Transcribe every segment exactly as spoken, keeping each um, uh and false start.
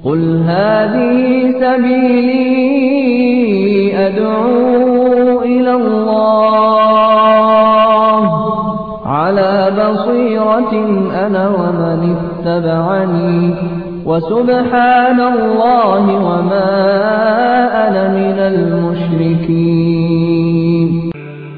قل هذه سبيلي أدعو إلى الله على بصيرة أنا ومن اتبعني وسبحان الله وما أنا من المشركين.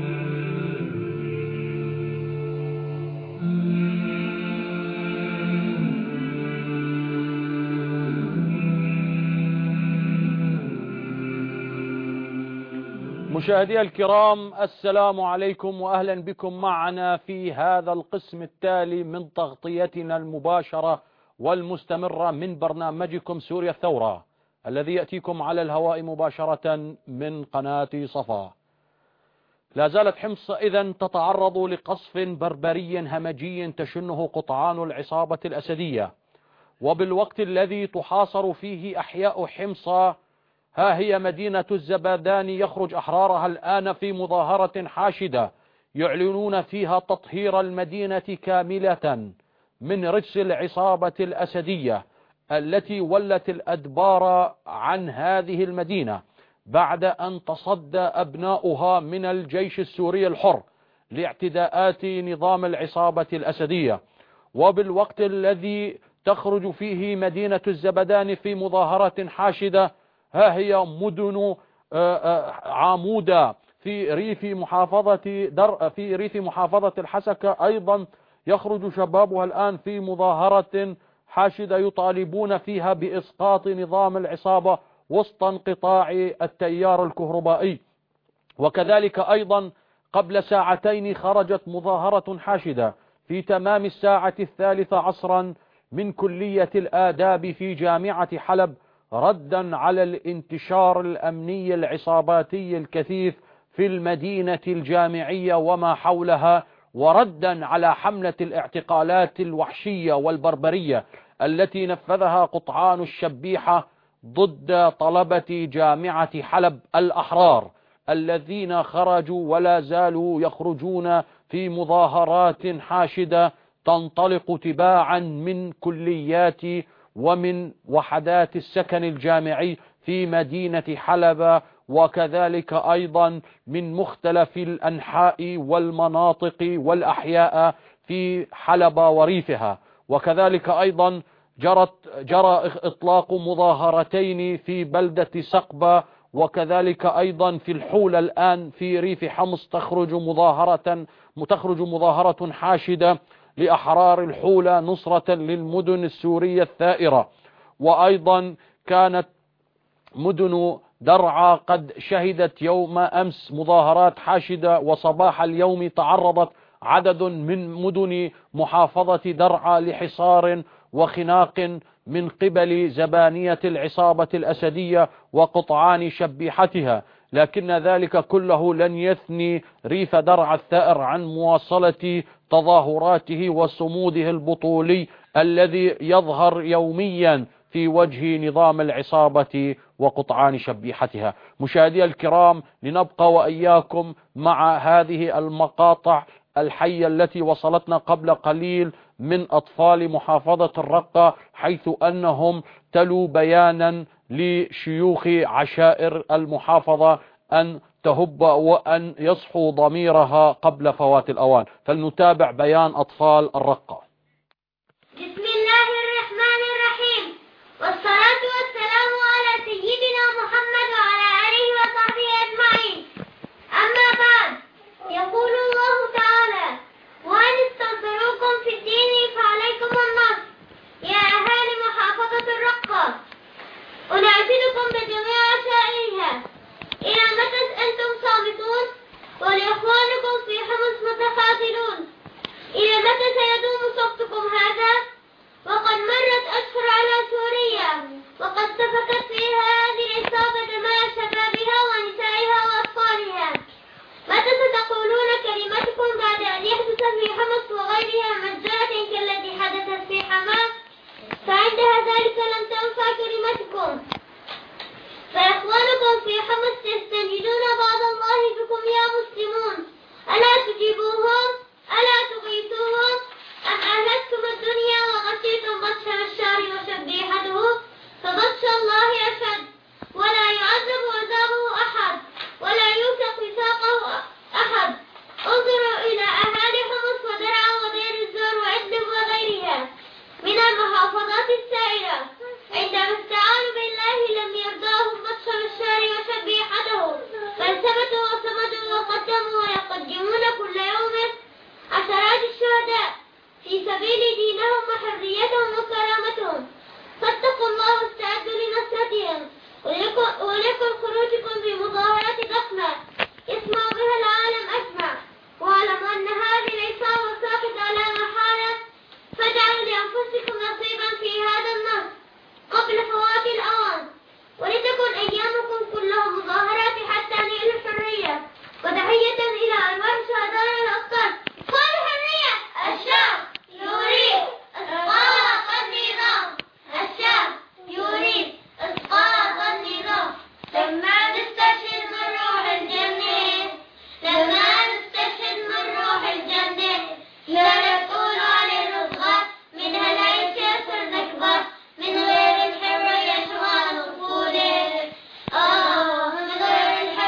مشاهدي الكرام، السلام عليكم وأهلا بكم معنا في هذا القسم التالي من تغطيتنا المباشرة والمستمرة من برنامجكم سوريا الثورة الذي يأتيكم على الهواء مباشرة من قناة صفا. لا زالت حمص إذن تتعرض لقصف بربري همجي تشنه قطعان العصابة الأسدية، وبالوقت الذي تحاصر فيه أحياء حمص ها هي مدينة الزبادان يخرج أحرارها الآن في مظاهرة حاشدة يعلنون فيها تطهير المدينة كاملة من رجس العصابة الأسدية التي ولت الأدبار عن هذه المدينة بعد أن تصدى أبناؤها من الجيش السوري الحر لاعتداءات نظام العصابة الأسدية. وبالوقت الذي تخرج فيه مدينة الزبدان في مظاهرة حاشدة ها هي مدن عامودة في ريف محافظة در في ريف محافظة الحسكة أيضا يخرج شبابها الآن في مظاهرة حاشدة يطالبون فيها بإسقاط نظام العصابة وسط انقطاع التيار الكهربائي. وكذلك أيضا قبل ساعتين خرجت مظاهرة حاشدة في تمام الساعة الثالثة عصرا من كلية الآداب في جامعة حلب ردا على الانتشار الأمني العصاباتي الكثيف في المدينة الجامعية وما حولها، وردا على حملة الاعتقالات الوحشية والبربرية التي نفذها قطعان الشبيحة ضد طلبة جامعة حلب الأحرار الذين خرجوا ولا زالوا يخرجون في مظاهرات حاشدة تنطلق تباعا من كليات ومن وحدات السكن الجامعي في مدينة حلب، وكذلك أيضا من مختلف الأنحاء والمناطق والأحياء في حلب وريفها. وكذلك أيضا جرت جرى إطلاق مظاهرتين في بلدة سقبة، وكذلك أيضا في الحولة الآن في ريف حمص تخرج مظاهرة تخرج مظاهرة حاشدة لأحرار الحولة نصرة للمدن السورية الثائرة. وأيضا كانت مدن درعا قد شهدت يوم أمس مظاهرات حاشدة، وصباح اليوم تعرضت عدد من مدن محافظة درعا لحصار وخناق من قبل زبانية العصابة الأسدية وقطعان شبيحتها، لكن ذلك كله لن يثني ريف درعا الثائر عن مواصلة تظاهراته وصموده البطولي الذي يظهر يوميا في وجه نظام العصابة وقطعان شبيحتها. مشاهدي الكرام، لنبقى وإياكم مع هذه المقاطع الحية التي وصلتنا قبل قليل من أطفال محافظة الرقة، حيث أنهم تلوا بيانا لشيوخ عشائر المحافظة أن تهب وأن يصحو ضميرها قبل فوات الأوان. فلنتابع بيان أطفال الرقة. بسم الله الرحمن الرحيم، والصلاة والسلام على سيدنا محمد وعلى آله وصحبه أجمعين. أما بعد، يقول الله تعالى: وأن استنصروكم في الدين فعليكم النصر. يا أهالي محافظة الرقة، أناشدكم بجميع عشائرها: إلى متى أنتم صامتون ولإخوانكم في حمص متقاتلون؟ إلى متى سيدوم صمتكم هذا؟ وقد مرت أشهر على سوريا وقد سفكت فيها هذه العصابة دماء شبابها ونسائها وأطفالها. متى ستقولون كلمتكم بعد أن يحدث في حمص وغيرها مجزرة كالتي حدثت في حماس؟ فعندها ذلك لم تنفع كلمتكم، فإخوانكم في حمص يستنجدون بعد الله بكم يا مسلمون. ألا تجيبوهم؟ ألا تغيثوهم؟ أم أهلكتم الدنيا وغشيتم بطش الشعر وشبيحته فبطش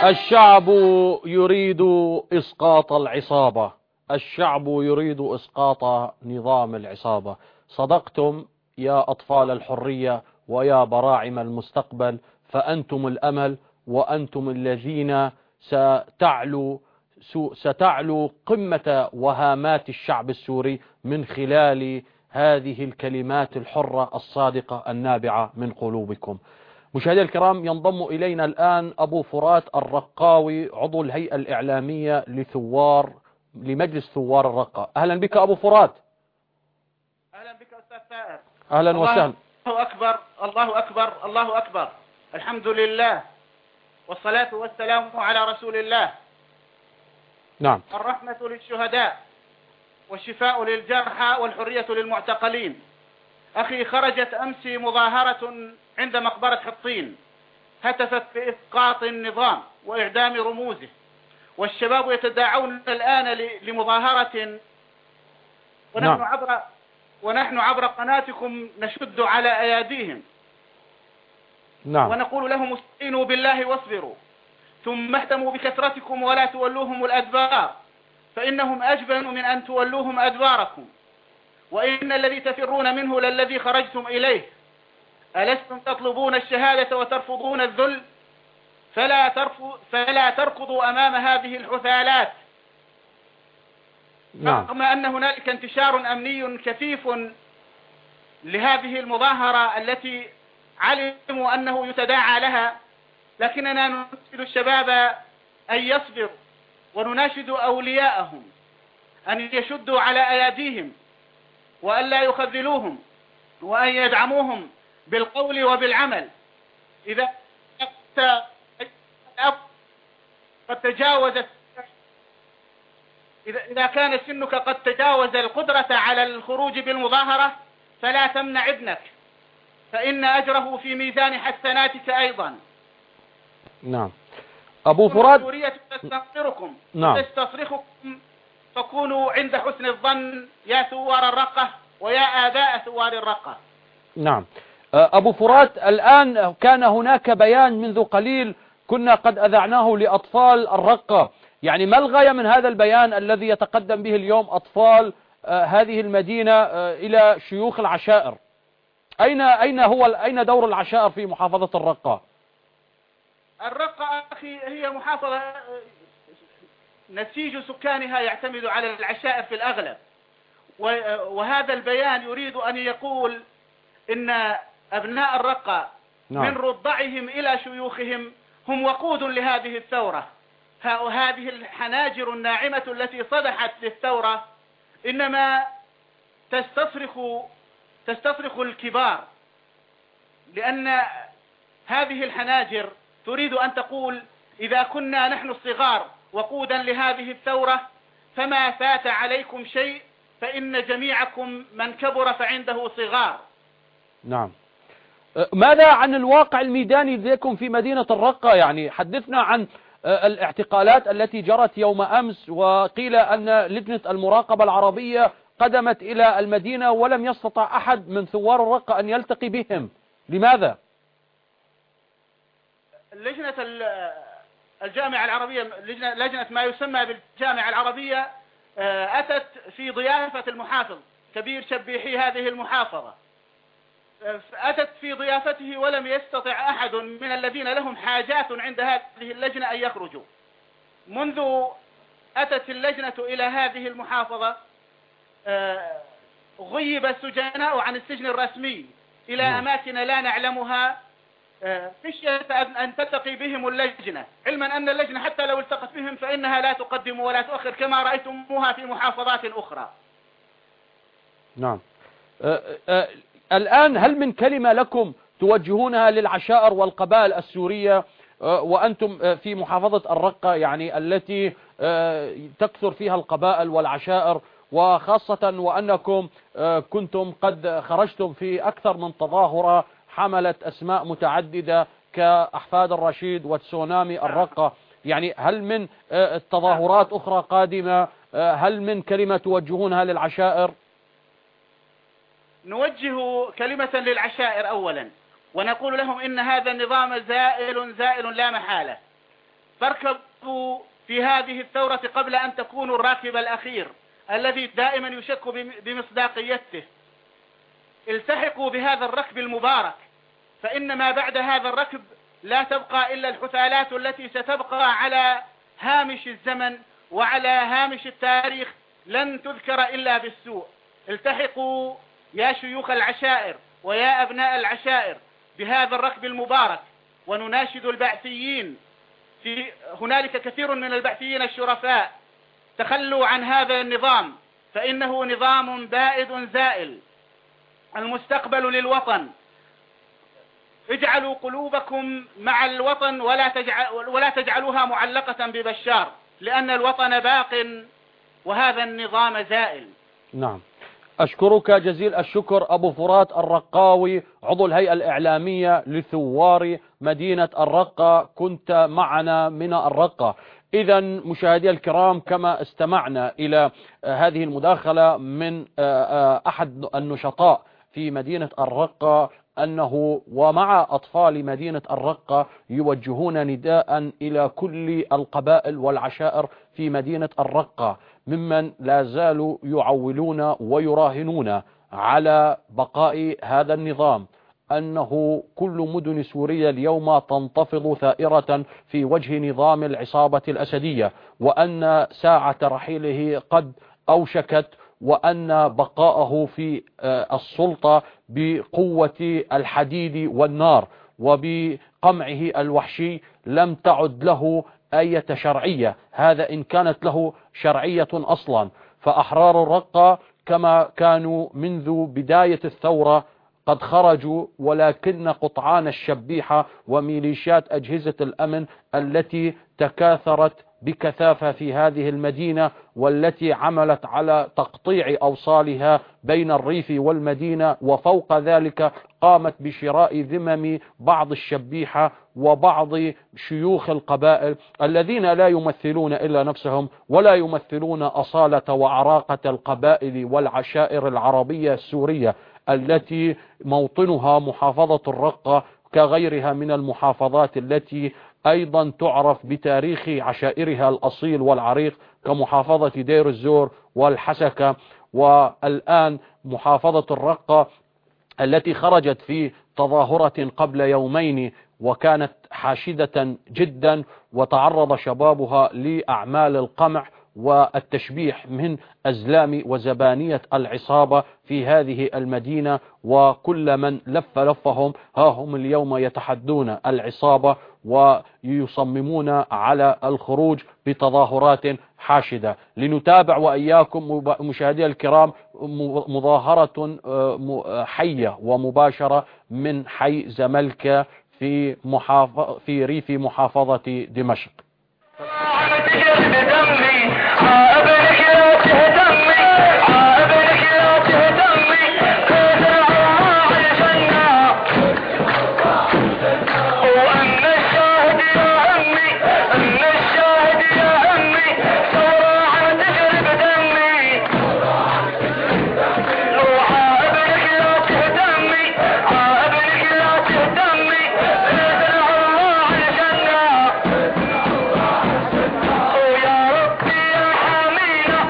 الشعب يريد إسقاط العصابة، الشعب يريد إسقاط نظام العصابة. صدقتم يا أطفال الحرية ويا براعم المستقبل، فأنتم الأمل، وأنتم الذين ستعلو ستعلو قمة وهامات الشعب السوري من خلال هذه الكلمات الحرة الصادقة النابعة من قلوبكم. مشاهدينا الكرام، ينضم إلينا الآن أبو فرات الرقاوي، عضو الهيئة الإعلامية لثوار لمجلس ثوار الرقة. أهلا بك أبو فرات. أهلا بك أستاذ ثائر. أهلا وسهلا. الله أكبر، الله أكبر، الله أكبر، الحمد لله، والصلاة والسلام على رسول الله. نعم. الرحمة للشهداء والشفاء للجرحى والحرية للمعتقلين. أخي، خرجت أمس مظاهرة عند مقبرة حطين هتفت بإسقاط النظام وإعدام رموزه، والشباب يتداعون الآن لمظاهرة، ونحن نعم. عبر ونحن عبر قناتكم نشد على أياديهم. نعم. ونقول لهم استعينوا بالله واصبروا، ثم اهتموا بكثرتكم ولا تولوهم الأدبار، فإنهم أجبن من أن تولوهم أدباركم، وإن الذي تفرون منه للذي خرجتم إليه. ألستم تطلبون الشهادة وترفضون الذل؟ فلا, ترفض فلا تركضوا أمام هذه الحثالات. نعم. رغم أن هنالك انتشار أمني كثيف لهذه المظاهرة التي علموا أنه يتداعى لها، لكننا نناشد الشباب أن يصبروا، ونناشد أولياءهم أن يشدوا على أياديهم وأن لا يخذلوهم، وأن يدعموهم بالقول وبالعمل. إذا قد تجاوزت إذا إذا كان سنك قد تجاوز القدرة على الخروج بالمظاهرة، فلا تمنع ابنك، فإن أجره في ميزان حسناتك أيضا. نعم. أبو فرات، سورية تستنصركم نعم. وتستصرخكم، فكونوا عند حسن الظن يا ثوار الرقة ويا آباء ثوار الرقة. نعم. أبو فرات، الآن كان هناك بيان منذ قليل كنا قد أذعناه لأطفال الرقة، يعني ما الغاية من هذا البيان الذي يتقدم به اليوم أطفال هذه المدينة إلى شيوخ العشائر؟ أين أين هو أين دور العشائر في محافظة الرقة؟ الرقة أخي هي محافظة نسيج سكانها يعتمد على العشائر في الأغلب، وهذا البيان يريد أن يقول إن أبناء الرقة نعم. من رضعهم إلى شيوخهم هم وقود لهذه الثورة. وهذه الحناجر الناعمة التي صدحت للثورة إنما تستصرخ تستصرخ الكبار، لأن هذه الحناجر تريد أن تقول إذا كنا نحن الصغار وقودا لهذه الثورة فما فات عليكم شيء، فإن جميعكم من كبر فعنده صغار. نعم. ماذا عن الواقع الميداني لديكم في مدينة الرقة؟ يعني حدثنا عن الاعتقالات التي جرت يوم أمس، وقيل أن لجنة المراقبة العربية قدمت إلى المدينة ولم يستطع أحد من ثوار الرقة أن يلتقي بهم، لماذا؟ لجنة الجامعة العربية، لجنة, لجنة ما يسمى بالجامعة العربية، أتت في ضيافة المحافظ كبير شبيحي هذه المحافظة، أتت في ضيافته ولم يستطع أحد من الذين لهم حاجات عند هذه اللجنة أن يخرجوا. منذ أتت اللجنة إلى هذه المحافظة غيب السجناء عن السجن الرسمي إلى أماكن لا نعلمها، خشية أن تلتقي بهم اللجنة، علما أن اللجنة حتى لو التقت بهم فإنها لا تقدم ولا تؤخر كما رأيتموها في محافظات أخرى. نعم. أه أه الآن هل من كلمة لكم توجهونها للعشائر والقبائل السورية وأنتم في محافظة الرقة، يعني التي تكثر فيها القبائل والعشائر، وخاصة وأنكم كنتم قد خرجتم في أكثر من تظاهرة حملت أسماء متعددة كأحفاد الرشيد وتسونامي الرقة، يعني هل من تظاهرات أخرى قادمة؟ هل من كلمة توجهونها للعشائر؟ نوجه كلمة للعشائر أولا، ونقول لهم إن هذا النظام زائل زائل لا محالة، فاركبوا في هذه الثورة قبل أن تكونوا الراكب الأخير الذي دائما يشك بمصداقيته. التحقوا بهذا الركب المبارك، فإن ما بعد هذا الركب لا تبقى إلا الحثالات التي ستبقى على هامش الزمن وعلى هامش التاريخ، لن تذكر إلا بالسوء. التحقوا يا شيوخ العشائر ويا أبناء العشائر بهذا الركب المبارك، ونناشد البعثيين، في هنالك كثير من البعثيين الشرفاء، تخلوا عن هذا النظام فإنه نظام بائد زائل. المستقبل للوطن، اجعلوا قلوبكم مع الوطن ولا تجعل ولا تجعلوها معلقة ببشار، لأن الوطن باق وهذا النظام زائل. نعم، أشكرك جزيل الشكر أبو فرات الرقاوي، عضو الهيئة الإعلامية لثوار مدينة الرقة، كنت معنا من الرقة. إذا مشاهدي الكرام، كما استمعنا إلى هذه المداخلة من أحد النشطاء في مدينة الرقة، أنه ومع أطفال مدينة الرقة يوجهون نداء إلى كل القبائل والعشائر في مدينة الرقة ممن لا زالوا يعولون ويراهنون على بقاء هذا النظام، أنه كل مدن سوريا اليوم تنتفض ثائرة في وجه نظام العصابة الأسدية، وأن ساعة رحيله قد أوشكت، وأن بقاءه في السلطة بقوة الحديد والنار وبقمعه الوحشي لم تعد له أي شرعية، هذا إن كانت له شرعية أصلا. فأحرار الرقة كما كانوا منذ بداية الثورة قد خرجوا، ولكن قطعان الشبيحة وميليشيات أجهزة الأمن التي تكاثرت بكثافة في هذه المدينة، والتي عملت على تقطيع أوصالها بين الريف والمدينة، وفوق ذلك قامت بشراء ذمم بعض الشبيحة وبعض شيوخ القبائل الذين لا يمثلون إلا نفسهم ولا يمثلون أصالة وعراقة القبائل والعشائر العربية السورية التي موطنها محافظة الرقة كغيرها من المحافظات التي أيضا تعرف بتاريخ عشائرها الأصيل والعريق، كمحافظة دير الزور والحسكة، والآن محافظة الرقة التي خرجت في تظاهرة قبل يومين وكانت حاشدة جدا، وتعرض شبابها لأعمال القمع والتشبيح من أزلام وزبانية العصابة في هذه المدينة، وكل من لف لفهم ها هم اليوم يتحدون العصابة ويصممون على الخروج بتظاهرات حاشدة. لنتابع وإياكم مشاهدي الكرام مظاهرة حية ومباشرة من حي زملكة في محافظة في ريف محافظة دمشق. يا ربي يا حمينا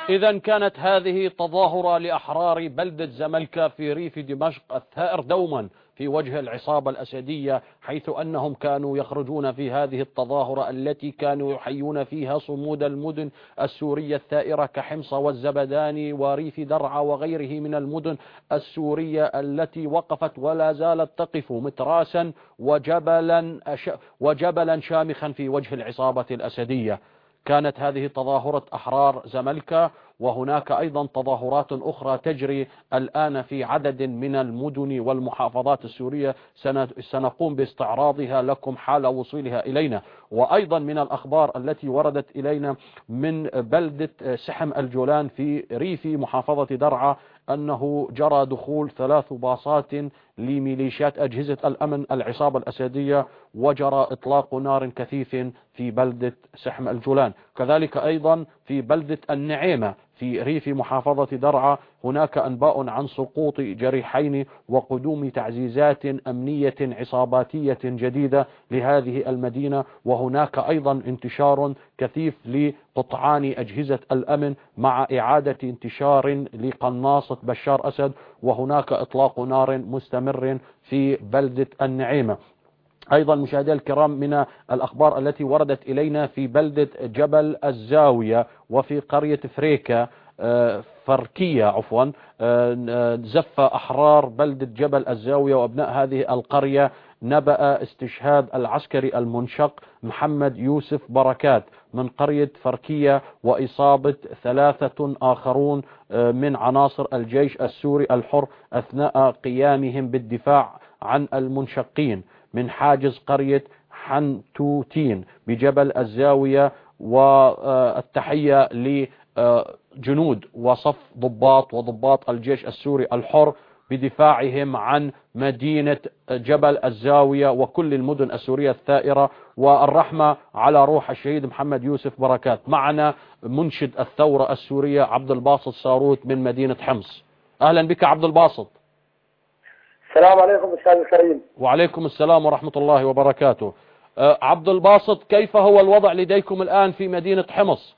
إذا كانت هذه تظاهرة لأحرار بلدة زملكة في ريف دمشق الثائر دوما في وجه العصابة الأسدية، حيث أنهم كانوا يخرجون في هذه التظاهرة التي كانوا يحيون فيها صمود المدن السورية الثائرة كحمص والزبداني وريف درعا وغيره من المدن السورية التي وقفت ولا زالت تقف متراسا وجبلا, وجبلا شامخا في وجه العصابة الأسدية. كانت هذه تظاهرة أحرار زملكة، وهناك أيضا تظاهرات أخرى تجري الآن في عدد من المدن والمحافظات السورية سنقوم باستعراضها لكم حال وصولها إلينا. وأيضا من الأخبار التي وردت إلينا من بلدة سحم الجولان في ريف محافظة درعا أنه جرى دخول ثلاث باصات لميليشيات أجهزة الأمن العصابة الأسدية وجرى إطلاق نار كثيف في بلدة سحم الجولان. كذلك أيضا في بلدة النعيمة في ريف محافظة درعا هناك أنباء عن سقوط جريحين وقدوم تعزيزات أمنية عصاباتية جديدة لهذه المدينة، وهناك أيضا انتشار كثيف لقطعان أجهزة الأمن مع إعادة انتشار لقناصة بشار أسد، وهناك إطلاق نار مستمر في بلدة النعيمة. أيضا مشاهدي الكرام من الأخبار التي وردت إلينا في بلدة جبل الزاوية وفي قرية فريكة فركية عفوا زف أحرار بلدة جبل الزاوية وأبناء هذه القرية نبأ استشهاد العسكري المنشق محمد يوسف بركات من قرية فركية وإصابة ثلاثة آخرون من عناصر الجيش السوري الحر أثناء قيامهم بالدفاع عن المنشقين من حاجز قرية حنتوتين بجبل الزاوية. والتحية لجنود وصف ضباط وضباط الجيش السوري الحر بدفاعهم عن مدينة جبل الزاوية وكل المدن السورية الثائرة، والرحمة على روح الشهيد محمد يوسف بركات. معنا منشد الثورة السورية عبد الباسط ساروت من مدينة حمص. أهلا بك عبد الباسط. السلام عليكم أستاذ الكريم. وعليكم السلام ورحمة الله وبركاته. أه عبد الباسط، كيف هو الوضع لديكم الآن في مدينة حمص؟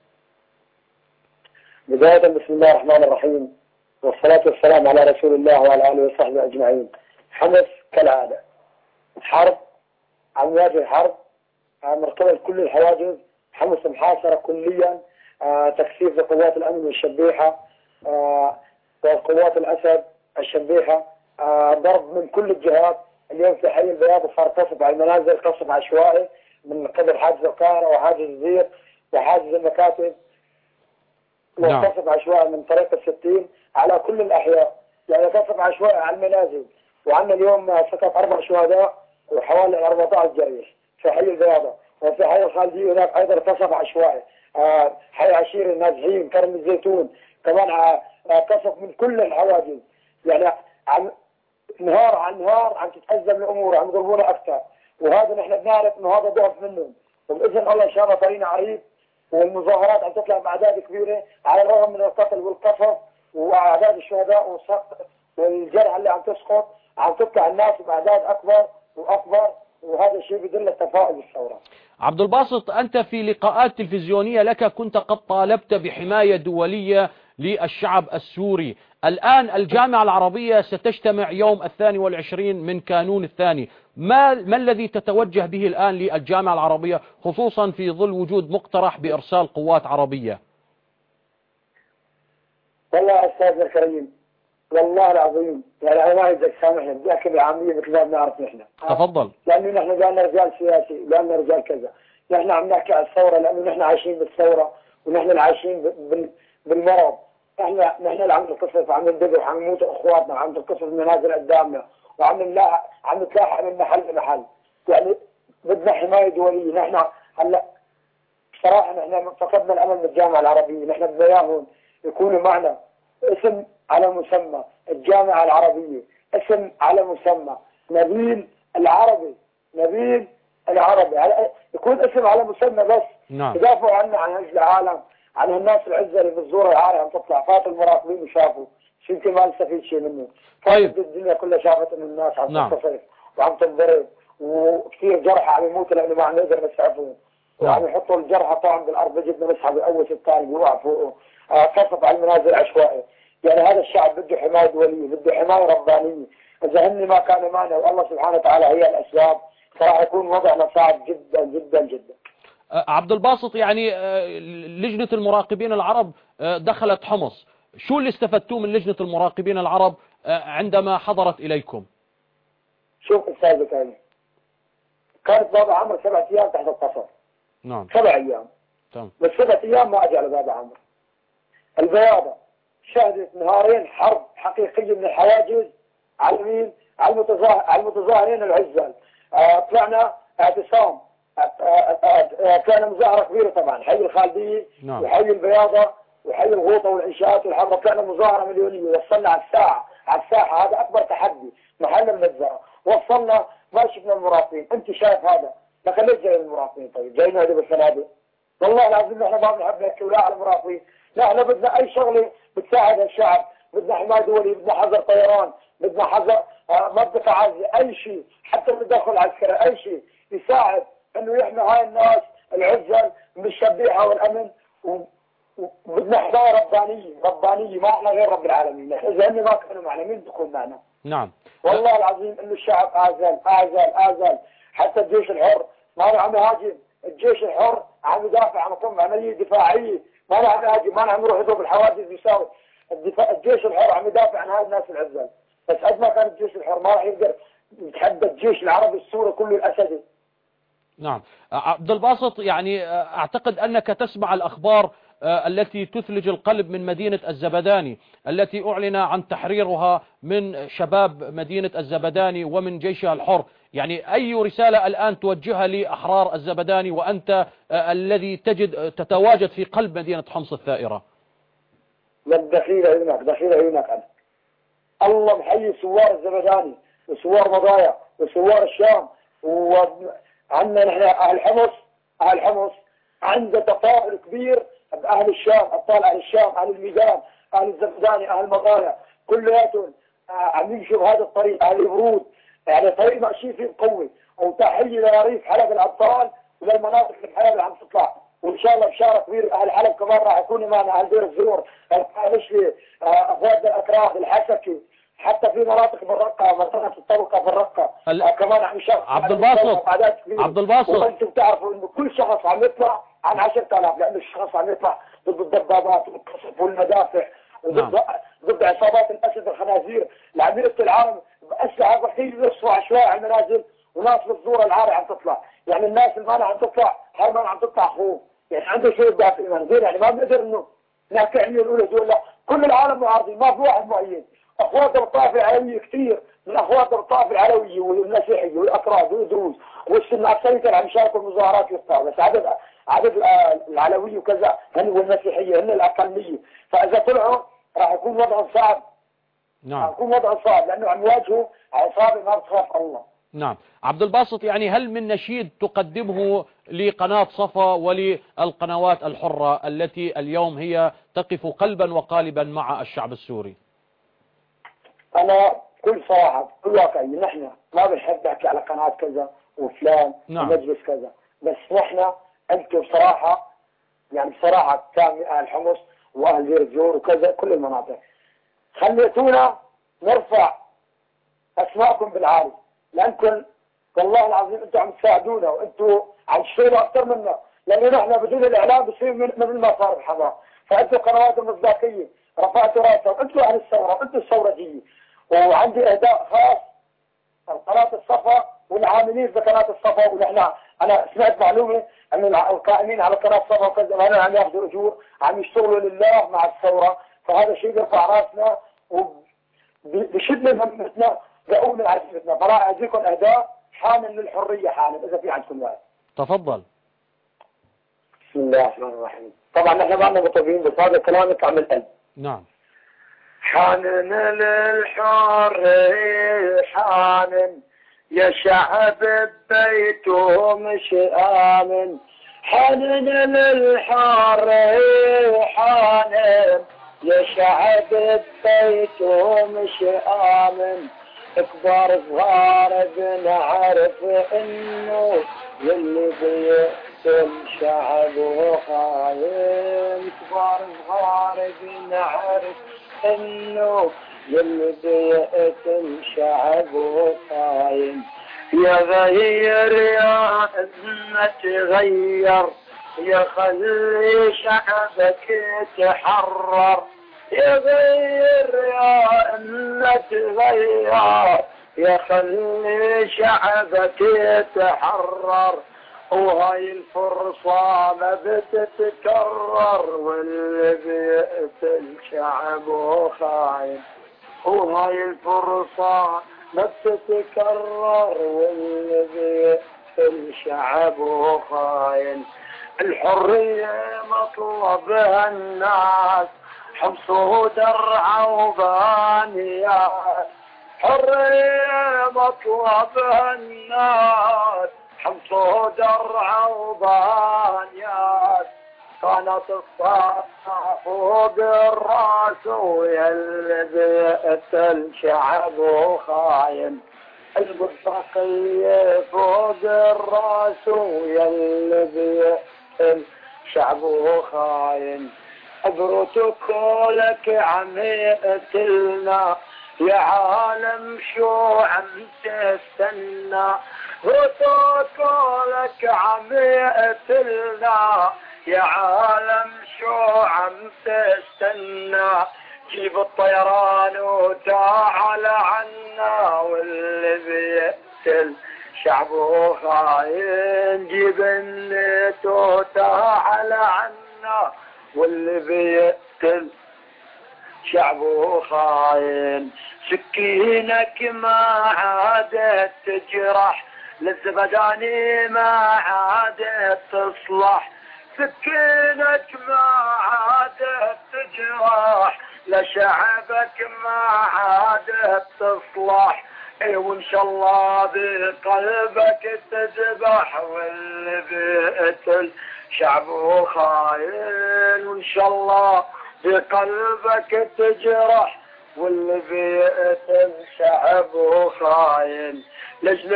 بداية بسم الله الرحمن الرحيم والصلاة والسلام على رسول الله وعلى آله وصحبه أجمعين. حمص كالعادة حرب، عم نواجه حرب، مرتبط كل الحواجز. حمص محاصرة كليا، آه تكثيف لقوات الأمن الشبيحة آه وقوات الأسد الشبيحة، آه ضرب من كل الجهات. اليوم في حي البياض صار قصف على المنازل، قصف عشوائي من قبل حاجز القاهرة وحاجز الزير وحاجز المكاتب، وقصف عشوائي من طريق الستين على كل الأحياء، يعني قصف عشوائي على المنازل. وعندنا اليوم سقط أربع شهداء وحوالي أربعة عشر جريح في حي البياضة. وفي حي الخالدية هناك أيضا قصف عشوائي، آه حي عشير النازحين كرم الزيتون كمان آه قصف من كل الحواجز. يعني عن نهار عن نهار عم تتأزم الأمور، عم يضربونا أكثر، وهذا نحن بنعرف إنه هذا ضعف منهم. وبإذن الله إن شاء الله طريقنا عريض، والمظاهرات عم تطلع بأعداد كبيرة على الرغم من القتل والقصف وأعداد الشهداء والسقط والجرح اللي عم تسقط، عم تطلع الناس بأعداد أكبر وأكبر، وهذا الشيء بدل التفاؤل بالثورة. عبد الباسط، أنت في لقاءات تلفزيونية لك كنت قد طالبت بحماية دولية للشعب السوري. الآن الجامعة العربية ستجتمع يوم الثاني والعشرين من كانون الثاني، ما, ما الذي تتوجه به الآن للجامعة العربية خصوصا في ظل وجود مقترح بإرسال قوات عربية؟ والله أستاذنا الكريم والله العظيم يعني أنا ما عايزك سامحني، بدي أحكي بالعامية مثل ما بنعرف نحن. تفضل. لأنه نحن قالنا رجال سياسي، قالنا رجال كذا، نحن عم نحكي على الثورة لأنه نحن عايشين بالثورة ونحن عايشين بالمرض. نحن نحن اللي عم نقصف وعم نذبح وعم نموت اخواتنا وعم نقصف المنازل قدامنا وعم نلاحق عم نتلاحق من محل لمحل. يعني بدنا حمايه دوليه. نحن هلا بصراحه نحن فقدنا الامل من الجامعه العربيه، نحن بدنا اياهم يكونوا معنا اسم على مسمى الجامعه العربيه، اسم على مسمى نبيل العربي، نبيل العربي يكون اسم على مسمى بس. نعم. يدافعوا عنا عن هذا العالم، عن الناس العزة اللي بالزورة العالم عم تطلع، فات المراقبين وشافوا شو يمكن ما نستفيد شيء منه. طيب. الدنيا كلها شافت ان الناس عم نعم. تتصرف وعم تنضرب وكثير جرحى عم يموتوا لانه ما عم نقدر نسعفهم. نعم. وعم يحطوا الجرحى طبعا بالارض بجدنا نسحب اول الثاني بيوقع فوقه، قصف على المنازل عشوائي. يعني هذا الشعب بده حماية دولية، بده حماية ربانية. إذا هن ما كانوا معنا والله سبحانه وتعالى هي الأسباب، فراح يكون وضعنا صعب جدا جدا جدا. عبد الباسط، يعني لجنة المراقبين العرب دخلت حمص، شو اللي استفدتوه من لجنة المراقبين العرب عندما حضرت إليكم؟ شوف أستاذ كريم، كانت بابا عمرو سبعة أيام تحت القصر. نعم. سبع أيام. تمام. بس سبعة أيام ما أجى على بابا عمرو. البياضة شهدت نهارين حرب حقيقية من الحواجز على مين؟ على المتظاهر على المتظاهرين العزل. آه طلعنا اعتصام، كان مظاهرة كبيرة طبعا، حي الخالدية. نعم. وحي البياضة وحي الغوطة والإنشاءات والحمرة، كان مظاهرة مليونية. وصلنا على الساعة على الساحة، هذا أكبر تحدي محل المنزرة. وصلنا ما شفنا المراقبين. أنت شايف هذا، لكن ليش جاي المراقبين؟ طيب جايين هذول بالفنادق؟ والله العظيم نحن ما بنحب نحكي ولا على المراقبين، نحن بدنا أي شغلة بتساعد الشعب، بدنا حماية دولي، بدنا حظر طيران، بدنا حظر منطقة عازلة، أي شيء، حتى التدخل العسكري، أي شيء يساعد انه يحمي هاي الناس العزل من الشبيحه والامن. وبدنا حمايه ربانيه ربانيه، ما احنا غير رب العالمين. اذا هم ما كانوا معنا مين بيكون معنا؟ نعم. والله العظيم انه الشعب اعزل اعزل اعزل. حتى الجيش الحر ما عم يهاجم، الجيش الحر عم يدافع عن قوم عمليه دفاعيه، ما عم يهاجم، ما عم يروح يضرب الحواجز بيساوي. الدفاع الجيش الحر عم يدافع عن هاي الناس العزل. بس قد ما كان الجيش الحر ما راح يقدر يتحدى الجيش العربي السوري كله الاسدي. نعم. عبد الباسط، يعني أعتقد أنك تسمع الأخبار التي تثلج القلب من مدينة الزبداني التي أعلن عن تحريرها من شباب مدينة الزبداني ومن جيشها الحر. يعني أي رسالة الآن توجهها لأحرار الزبداني وأنت الذي تجد تتواجد في قلب مدينة حمص الثائرة؟ من دخيل عيونك دخيل عيونك أنت. الله محيي سوار الزبداني وسوار مضايا وسوار الشام. وعندنا نحن أهل حمص أهل حمص عنده تفاؤل كبير بأهل الشام، أبطال أهل الشام، أهل الميدان، أهل الزبداني، أهل المضايا، كلياتهم عم يمشوا بهذا الطريق. أهل الورود، يعني طريق ماشيين فيه بقوة. وتحية لرئيس حلب الأبطال وللمناطق اللي بحلب اللي عم تطلع. وإن شاء الله بشارة كبير أهل حلب كمان راح يكونوا معنا، أهل دير الزور، القامشلي، أخواتنا الأكراد، الحسكي، حتى في مناطق بالرقة، منطقة الطبقة بالرقة ال... كمان عم يشارك. عبد الباسط عبد الباسط وانتم بتعرفوا انه كل شخص عم يطلع عن عشرة آلاف، لأنه الشخص عم يطلع ضد الدبابات والقصف والمدافع وضد نعم. ضد عصابات الأسد الخنازير اللي عم يقتل العالم بأسلحة ثقيلة يصفوا عشوائي على المنازل. وناس بالزور العاري عم تطلع، يعني الناس اللي ما عم تطلع هاي ما عم تطلع خوف، يعني عنده شيء دافع إيمان غير. يعني ما بنقدر انه نحكي علميا نقول دول لا، كل العالم معارضين، ما في واحد مؤيد. اخوات الطائفه العلويه كثير من اخوات الطائفه العلويه والمسيحيه والاكراد والدروز والسنه اكثريتهم عم يشاركوا المظاهرات يفتحوا. بس عدد عدد العلويه وكذا هن والمسيحيه هن الاقليه. فاذا طلعوا راح يكون وضعهم صعب. نعم. راح يكون وضعهم صعب لانه عم يواجهوا عصابه ما بتخاف الله. نعم. عبد الباسط، يعني هل من نشيد تقدمه لقناة صفا وللقنوات الحرة التي اليوم هي تقف قلبا وقالبا مع الشعب السوري؟ أنا كل صراحة كل واقعي، نحن ما بنحب نحكي على قناة كذا وفلان نعم. ومجلس كذا، بس نحن أنتم بصراحة يعني بصراحة كامل أهل حمص وأهل دير الزور وكذا كل المناطق خليتونا نرفع أسماءكم بالعالي، لأنكم والله العظيم أنتم عم تساعدونا وأنتم عم تشتغلوا أكثر منا، لأنه نحن بدون الإعلام بصير مثل ما صار الحضارة. فأنتم قنوات المصداقية رفعتوا راسهم، أنتم أهل الثورة، أنتم الثورجية. وعندي إهداء خاص قناة الصفا والعاملين في قناة الصفا. ونحن أنا سمعت معلومة أن القائمين على قناة الصفا وكذا هنا عم ياخذوا أجور، عم يشتغلوا لله مع الثورة. فهذا شيء بيرفع راسنا وبشد من همتنا، بقوم من عزيمتنا. فراح أعطيكم إهداء حامل للحرية حامل إذا في عندكم وقت. تفضل. بسم الله الرحمن الرحيم. طبعا نحن ما عندنا مطربين بس هذا كلامك عم القلب. نعم. حانن للحرية حانن يا شعب بيته مش آمن. حانن للحرية حانن يا شعب بيته مش آمن. كبار صغار بنعرف انه يلي الشعب خاين كبار صغار بنعرف انه يلبيت الشعب خاين يا غير يا ابن تغير يا خلي شعبك يتحرر يا غير يا ابن تغير يا خلي شعبك يتحرر وهاي الفرصة ما بتتكرر واللي بيقتل شعبه خاين وهاي الفرصة ما بتتكرر واللي بيقتل شعبه خاين الحرية مطلبها الناس حمص ودرع وبانيات حرية مطلبها الناس حمص ودرع وبانيات كانت الصاحة فوق الراس ويا بيقتل شعبه خاين البطاقية فوق الراس ويا بيقتل شعبه خاين بروتوكولك عم يقتلنا يا عالم شو عم تستنى بروتوكولك عم يقتلنا يا عالم شو عم تستنى جيب الطيران وتعال عنا واللي بيقتل شعبه خاين جيب النت وتعال عنا واللي بيقتل شعبه خاين سكينك ما عادت تجرح للزبداني ما عادت تصلح سكينك ما عادت تجرح لشعبك ما عادت تصلح اي وان شاء الله بقلبك تذبح واللي بيقتل شعبه خاين وان شاء الله بقلبك تجرح واللي بيقتل شعبه خاين لجل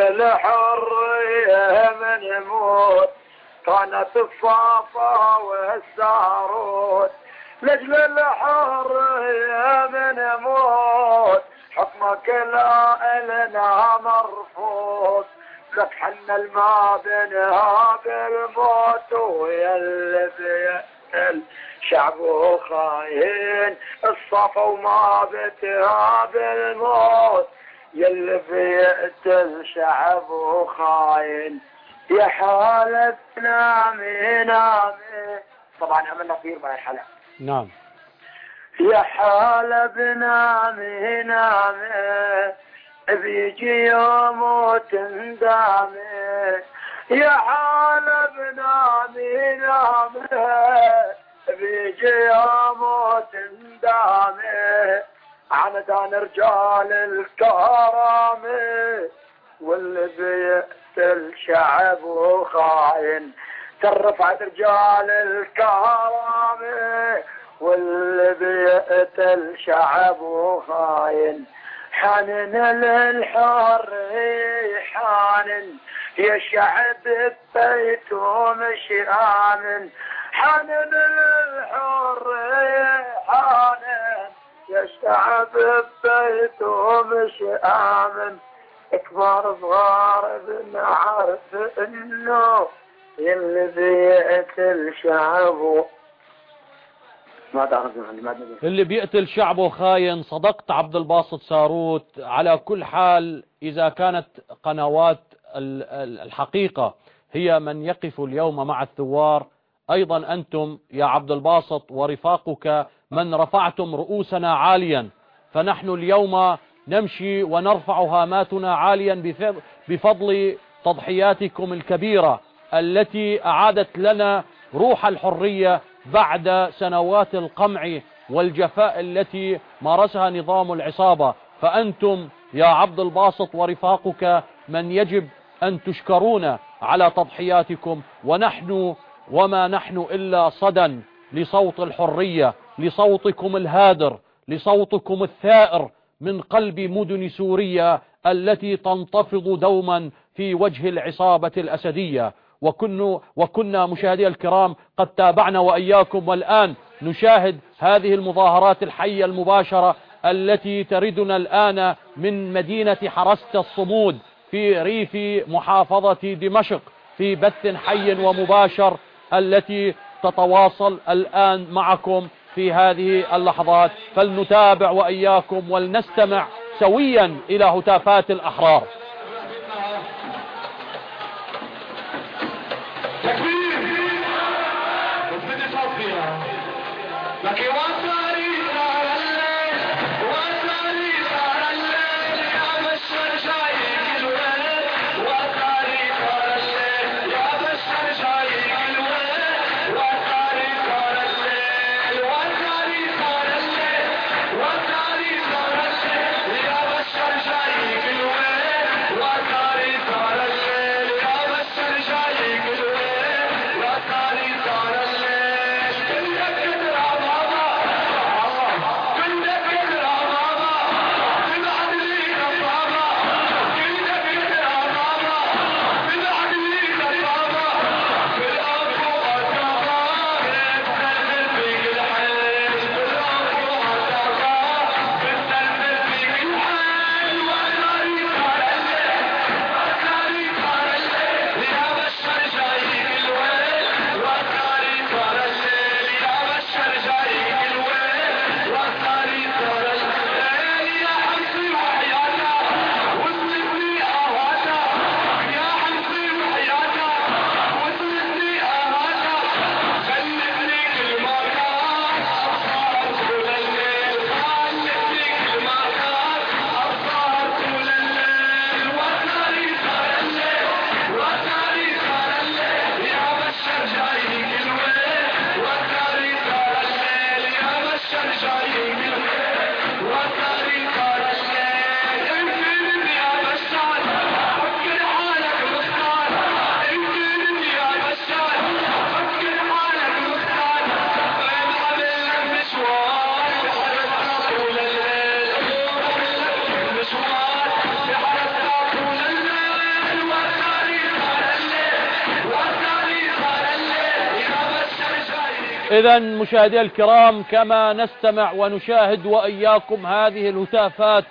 الحرية من يموت كانت الصافا والساروت لجل الحرية من يموت حكمك لا إلنا مرفوض لك حن الماء بنها بالموت ويا اللي بيقتل شعبه خاين الصفا وما بتها بالموت يلي بيقتل شعبه خاين يا حالتنا من نامي طبعا عملنا كثير من الحلقة نعم يا حال بنامي نامي بيجي يوم وتندامي يا حال بنامي نامي بيجي يوم وتندامي عمدان رجال الكرامي واللي بيقتل شعبه خاين ترفعت رجال الكرامي واللي بيقتل شعبه خاين حنن للحرية حانن يا شعب ببيته مش آمن حنن للحرية حانن يا شعب ببيته مش آمن كبار صغار بنعرف انه يلي بيقتل شعبه ما تعرف ما اللي بيقتل شعبه خاين. صدقت عبد الباسط ساروت. على كل حال إذا كانت قنوات الحقيقة هي من يقف اليوم مع الثوار، أيضا أنتم يا عبد الباسط ورفاقك من رفعتم رؤوسنا عاليا، فنحن اليوم نمشي ونرفع هاماتنا عاليا بفضل تضحياتكم الكبيرة التي أعادت لنا روح الحرية بعد سنوات القمع والجفاء التي مارسها نظام العصابة. فأنتم يا عبد الباسط ورفاقك من يجب أن تشكرون على تضحياتكم، ونحن وما نحن إلا صدى لصوت الحرية، لصوتكم الهادر، لصوتكم الثائر من قلب مدن سوريا التي تنتفض دوما في وجه العصابة الأسدية. وكنا, وكنا مشاهدي الكرام قد تابعنا وإياكم، والآن نشاهد هذه المظاهرات الحية المباشرة التي تردنا الآن من مدينة حرست الصمود في ريف محافظة دمشق في بث حي ومباشر التي تتواصل الآن معكم في هذه اللحظات. فلنتابع وإياكم ولنستمع سويا إلى هتافات الأحرار. إذا مشاهدي الكرام، كما نستمع ونشاهد وإياكم هذه الهتافات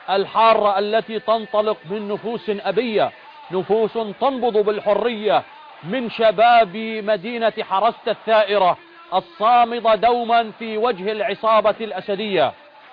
الحارة التي تنطلق من نفوس أبية، نفوس تنبض بالحرية من شباب مدينة حرست الثائرة الصامدة دوما في وجه العصابة الأسدية.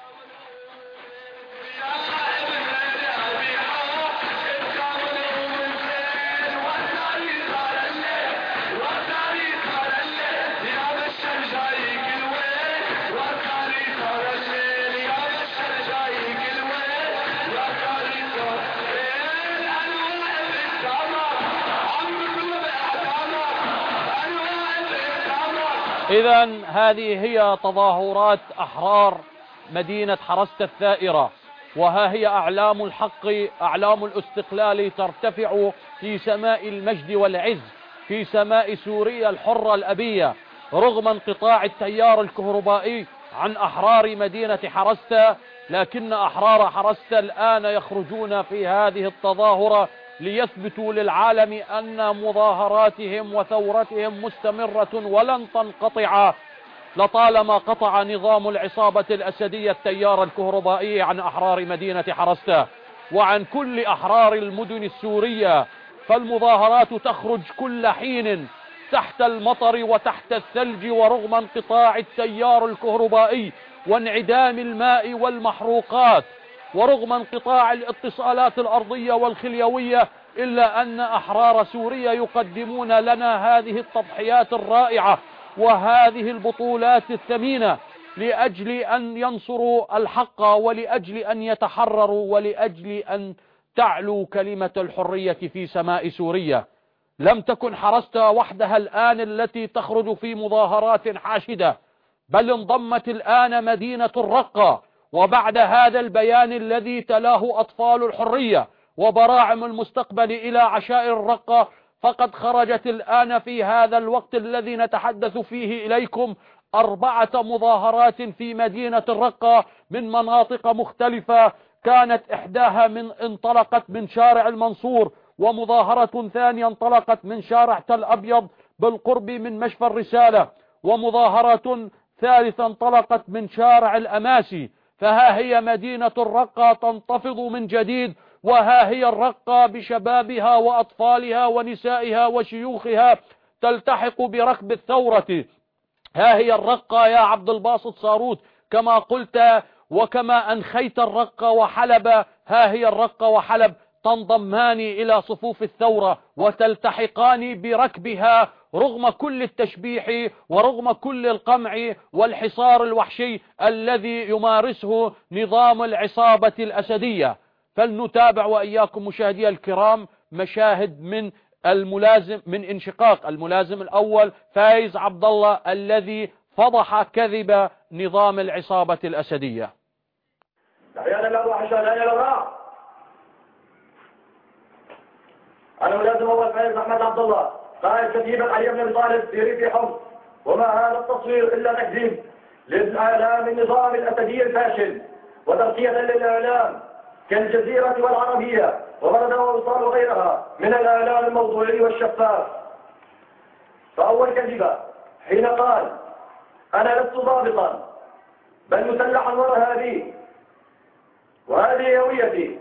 إذن هذه هي تظاهرات أحرار مدينة حرست الثائرة، وها هي أعلام الحق، أعلام الاستقلال ترتفع في سماء المجد والعز في سماء سوريا الحرة الأبية، رغم انقطاع التيار الكهربائي عن أحرار مدينة حرست. لكن أحرار حرست الآن يخرجون في هذه التظاهرة ليثبتوا للعالم أن مظاهراتهم وثورتهم مستمرة ولن تنقطع لطالما قطع نظام العصابة الأسدية التيار الكهربائي عن أحرار مدينة حرست وعن كل أحرار المدن السورية. فالمظاهرات تخرج كل حين تحت المطر وتحت الثلج، ورغم انقطاع التيار الكهربائي وانعدام الماء والمحروقات، ورغم انقطاع الاتصالات الأرضية والخليوية، إلا أن أحرار سوريا يقدمون لنا هذه التضحيات الرائعة وهذه البطولات الثمينة لأجل أن ينصروا الحق، ولأجل أن يتحرروا، ولأجل أن تعلو كلمة الحرية في سماء سوريا. لم تكن حرست وحدها الآن التي تخرج في مظاهرات حاشدة، بل انضمت الآن مدينة الرقة. وبعد هذا البيان الذي تلاه أطفال الحرية وبراعم المستقبل إلى عشائر الرقة، فقد خرجت الآن في هذا الوقت الذي نتحدث فيه إليكم أربعة مظاهرات في مدينة الرقة من مناطق مختلفة. كانت إحداها من انطلقت من شارع المنصور ومظاهرة ثانية انطلقت من شارع تل أبيض بالقرب من مشفى الرسالة، ومظاهرة ثالثة انطلقت من شارع الأماسي. فها هي مدينة الرقة تنتفض من جديد، وها هي الرقة بشبابها وأطفالها ونسائها وشيوخها تلتحق بركب الثورة. ها هي الرقة يا عبد الباسط صاروت كما قلت، وكما أنخيت الرقة وحلب، ها هي الرقة وحلب تنضمان إلى صفوف الثورة وتلتحقان بركبها رغم كل التشبيح ورغم كل القمع والحصار الوحشي الذي يمارسه نظام العصابة الأسدية. فلنتابع وإياكم مشاهدي الكرام مشاهد من الملازم من انشقاق الملازم الأول فايز عبد الله الذي فضح كذب نظام العصابة الأسدية. أنا ملازم أول فايز أحمد عبد الله قائد كتيبة علي بن أبي طالب في ريف حمص، وما هذا التصوير إلا تكذيب لإعلام النظام الأسدي الفاشل وتغطية للإعلام كالجزيرة والعربية وبلد ووصال وغيرها من الإعلام الموضوعي والشفاف. فأول كذبة حين قال أنا لست ضابطا بل مسلحا وارهابي وهذه هويتي.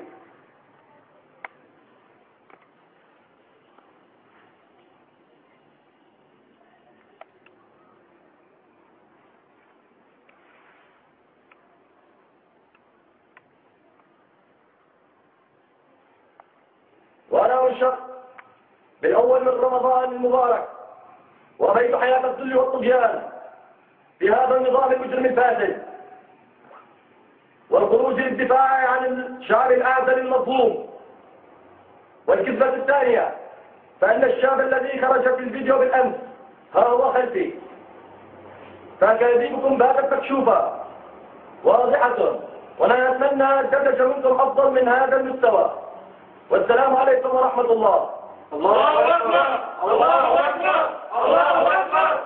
وأنا أنشق بالأول من رمضان المبارك وأبيت حياة الذل والطغيان في هذا النظام المجرم الفاسد والخروج للدفاع عن الشعب الأعزل المظلوم. والكذبة الثانية فإن الشاب الذي خرج في الفيديو بالأمس ها هو خلفي، فكاذبكم باتت مكشوفة واضحة، ولا أتمنى الدرجة منكم أفضل من هذا المستوى. والسلام عليكم ورحمة الله. الله أكبر الله أكبر الله أكبر.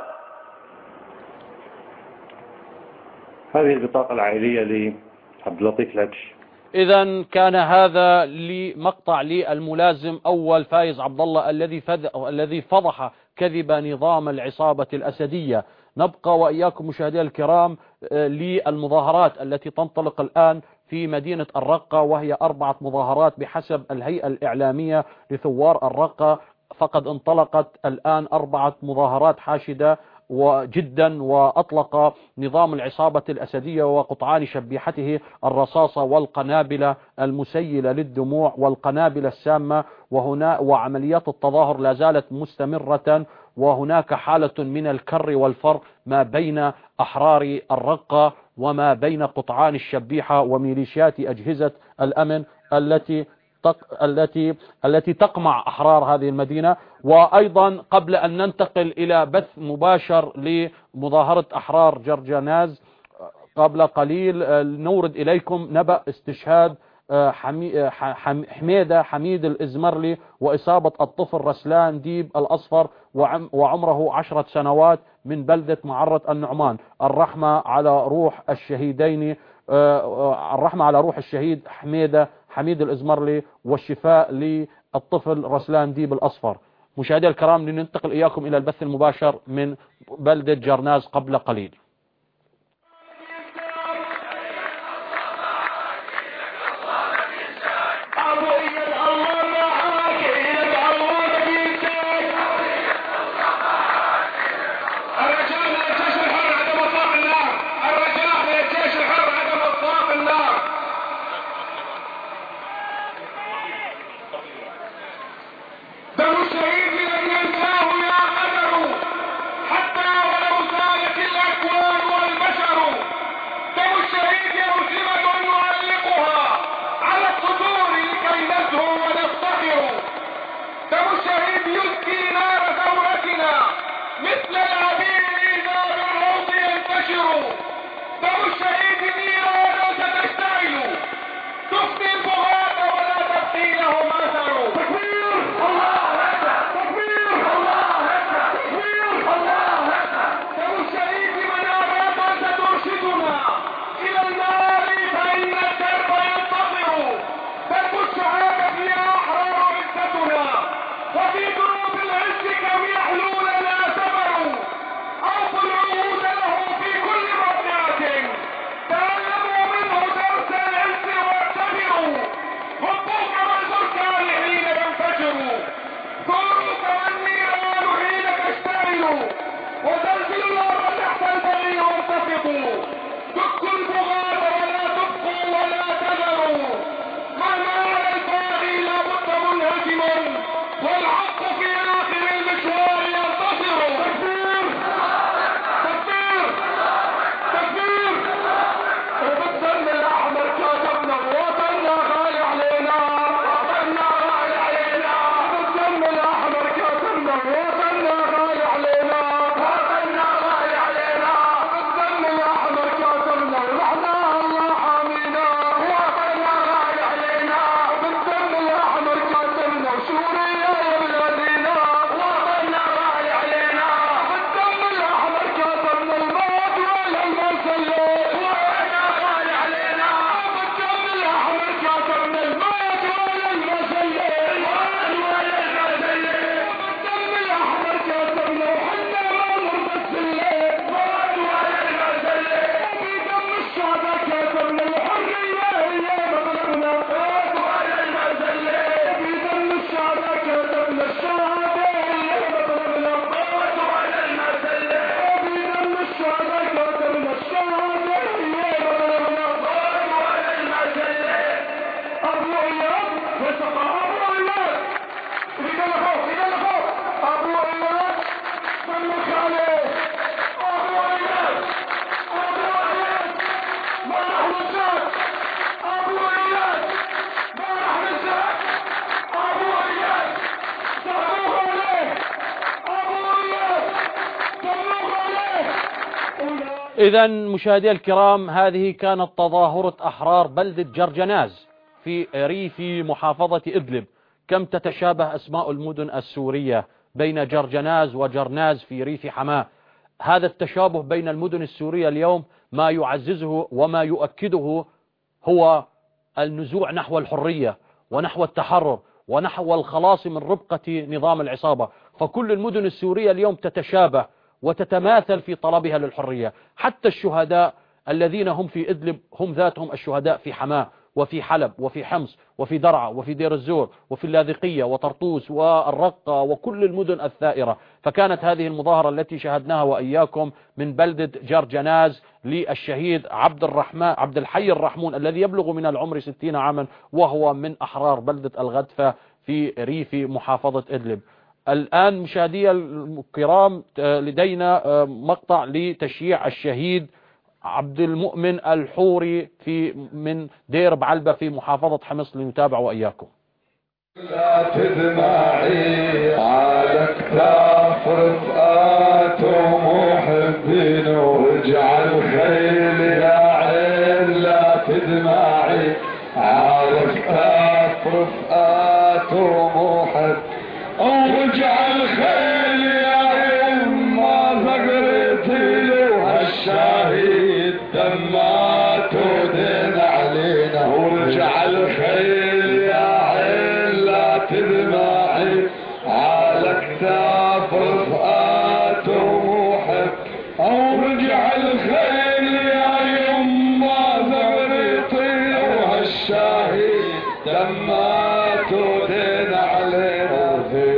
هذه البطاقة العائلية لعبد اللطيف العبش. إذا كان هذا لمقطع للملازم أول فايز عبد الله الذي الذي فضح كذب نظام العصابة الأسدية. نبقى وإياكم مشاهدينا الكرام للمظاهرات التي تنطلق الآن في مدينة الرقة، وهي أربعة مظاهرات بحسب الهيئة الإعلامية لثوار الرقة. فقد انطلقت الآن أربعة مظاهرات حاشدة وجدا، وأطلق نظام العصابة الأسدية وقطعان شبيحته الرصاصة والقنابل المسيلة للدموع والقنابل السامة، وهنا وعمليات التظاهر لا زالت مستمرة. وهناك حالة من الكر والفر ما بين أحرار الرقة وما بين قطعان الشبيحة وميليشيات أجهزة الأمن التي تق... التي التي تقمع أحرار هذه المدينة. وأيضا قبل أن ننتقل إلى بث مباشر لمظاهرة أحرار جرجاناز، قبل قليل نورد إليكم نبأ استشهاد حمي... حميدة حميد الإزمرلي وإصابة الطفل رسلان ديب الأصفر وعم... وعمره عشرة سنوات من بلدة معرة النعمان. الرحمة على روح الشهيدين، الرحمة على روح الشهيد حميدة حميد الإزمرلي والشفاء للطفل رسلان ديب الأصفر. مشاهدي الكرام، لننتقل إياكم إلى البث المباشر من بلدة جرناز قبل قليل. حتى ولو زالت الأكوان تتركوا، دكوا البغاة ولا تبقوا ولا تذروا، مهما على الباغي لابد منهزما، والحق في آخر المشوار ينتصر. تكبير تكبير تكبير. وبالدم الأحمر كاتبنا وطننا غالي علينا، وطننا غالي علينا. بالدم الأحمر كاتبنا وطننا غالي علينا، وطننا غالي علينا. بالدم الأحمر كاتبنا ونحن الله حامينا، وطننا غالي علينا. بالدم الأحمر كاتبنا وسوريا يا بلادنا، وطننا غالي علينا. بالدم الأحمر كاتبنا الموت ولا المسلة، وطننا غالي علينا. بالدم الأحمر كاتبنا الموت ولا المسلة، الموت ولا المسلة. بالدم الأحمر كاتبنا وحنا ما نربط الليل، الموت ولا المسلة. وفي دم الشهداء كاتبنا الحرية هي مبلغنا، الموت ولا المسلة. وفي دم الشهداء كاتبنا الشهادة هي مبلغنا، الموت ولا المسلة. وفي دم الشهداء كاتبنا الشهادة هي مبلغنا، الموت ولا المسلة. أبو إياد وسقى أبو إياد، رجال فوق رجال فوق. أبو إياد صلوا عليه. أبو إياد أبو إياد ما راح نساك. أبو إياد ما راح نساك. أبو إياد صلوا عليه. أبو إياد صلوا عليه. إذا مشاهدي الكرام، هذه كانت تظاهرة أحرار بلدة جرجناز في ريف محافظة إدلب. كم تتشابه أسماء المدن السورية بين جرجناز وجرناز في ريف حماة. هذا التشابه بين المدن السورية اليوم ما يعززه وما يؤكده هو النزوع نحو الحرية ونحو التحرر ونحو الخلاص من ربقة نظام العصابة. فكل المدن السورية اليوم تتشابه وتتماثل في طلبها للحرية. حتى الشهداء الذين هم في إدلب هم ذاتهم الشهداء في حماة وفي حلب وفي حمص وفي درعا وفي دير الزور وفي اللاذقية وطرطوس والرقة وكل المدن الثائرة. فكانت هذه المظاهرة التي شاهدناها وإياكم من بلدة جرجناز للشهيد عبد الرحمن عبد الحي الرحمون الذي يبلغ من العمر ستين عاما، وهو من أحرار بلدة الغدفة في ريف محافظة إدلب. الآن مشاهدي الكرام لدينا مقطع لتشييع الشهيد عبد المؤمن الحوري في من دير بعلبة في محافظة حمص، لنتابع وإياكم. لا تدمعي على كتاف رفقات ومحبين، واجعل خيل يا عين. لا تدمعي على كتاف رفقات ومحب، واجعل خيل يا عين. ما زقرتي له هالشهيد دمات ودين علينا، واجعل خيل يا عين. لا تدمعي على كتاف رفقات ومحب، واجعل خيل يا يما زغرتي وهالشهيد دمات ودين علينا.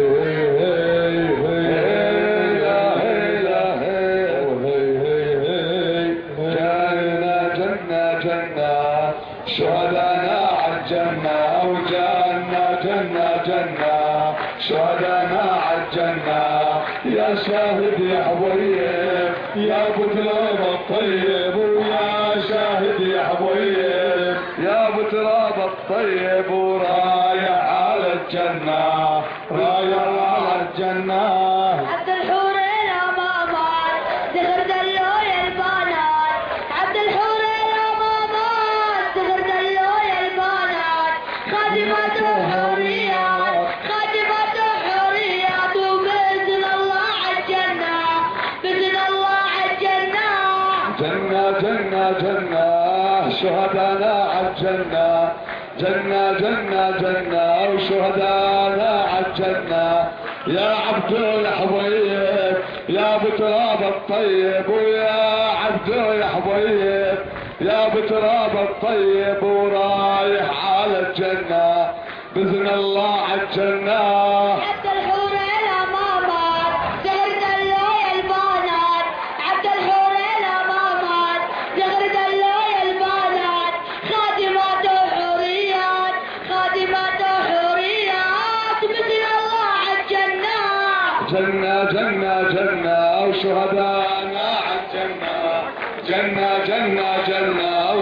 شهدانا عالجنة وجنة جنة جنة، شهدانا عالجنة يا شاهد يا حبيب يا ابو تراب الطيب، ويا شاهد يا حبيب يا ابو تراب الطيب، ورايح على الجنة رايح على الجنة. عبد الحور الامامات زغر دلوي البنات، عبد الحور الامامات زغر دلوي البنات، خادمات حريات خادمات حريات، وبإذن الله عالجنة بإذن الله عالجنة. جنة جنة جنة شهدانا عالجنة، جنة جنة جنة وشهدانا عالجنة. يا عبد الحبيب يا ابو تراب الطيب، ويا عبد الحبيب يا ابو تراب الطيب، ورايح على الجنة بإذن الله عالجنة. عبد الحور الامامات زغر دلوي البنات، عبد الحور الامامات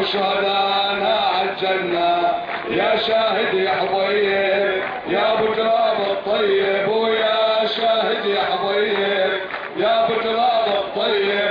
وشهدانا عالجنة يا شاهد يا حبيب يا ابو تراب الطيب ويا شاهد يا حبيب يا ابو تراب الطيب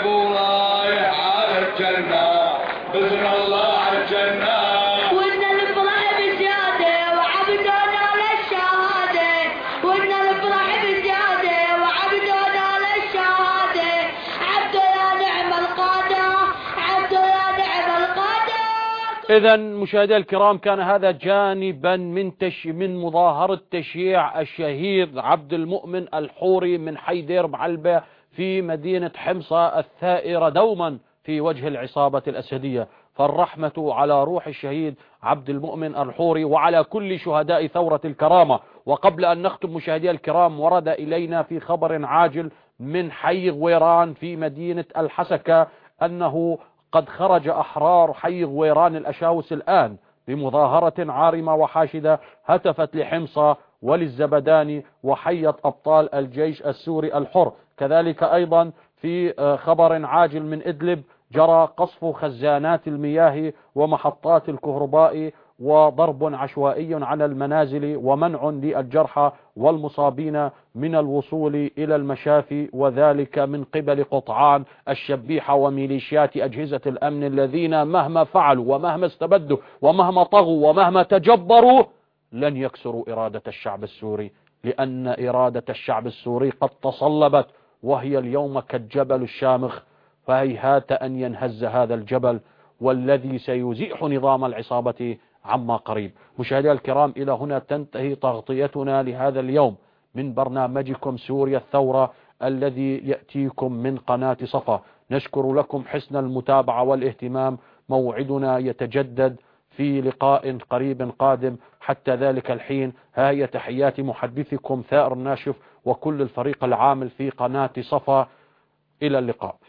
ورايح على الجنة بإذن الله عالجنة وإن الفرح بزيادة وعبدنا للشهادة وإن الفرح بزيادة وعبدنا للشهادة عبد يا نعم القادة عبد يا نعم القادة. إذا مشاهدي الكرام كان هذا جانبا من تش... من مظاهرة تشييع الشهيد عبد المؤمن الحوري من حي دير بعلبة في مدينة حمصة الثائرة دوما في وجه العصابة الأسدية. فالرحمة على روح الشهيد عبد المؤمن الحوري وعلى كل شهداء ثورة الكرامة. وقبل أن نختم مشاهدي الكرام، ورد إلينا في خبر عاجل من حي غويران في مدينة الحسكة أنه قد خرج أحرار حي غويران الأشاوس الآن بمظاهرة عارمة وحاشدة هتفت لحمصة وللزبداني وحيت أبطال الجيش السوري الحر. كذلك أيضا في خبر عاجل من إدلب جرى قصف خزانات المياه ومحطات الكهرباء وضرب عشوائي على المنازل ومنع للجرحى والمصابين من الوصول إلى المشافي، وذلك من قبل قطعان الشبيحة وميليشيات أجهزة الأمن الذين مهما فعلوا ومهما استبدوا ومهما طغوا ومهما تجبروا لن يكسروا إرادة الشعب السوري، لأن إرادة الشعب السوري قد تصلبت وهي اليوم كالجبل الشامخ، فهيهات أن ينهز هذا الجبل والذي سيزيح نظام العصابة عما قريب. مشاهدي الكرام، إلى هنا تنتهي تغطيتنا لهذا اليوم من برنامجكم سوريا الثورة الذي يأتيكم من قناة صفا. نشكر لكم حسن المتابعة والاهتمام. موعدنا يتجدد في لقاء قريب قادم. حتى ذلك الحين ها هي تحيات محدثكم ثائر الناشف وكل الفريق العامل في قناة صفا. إلى اللقاء.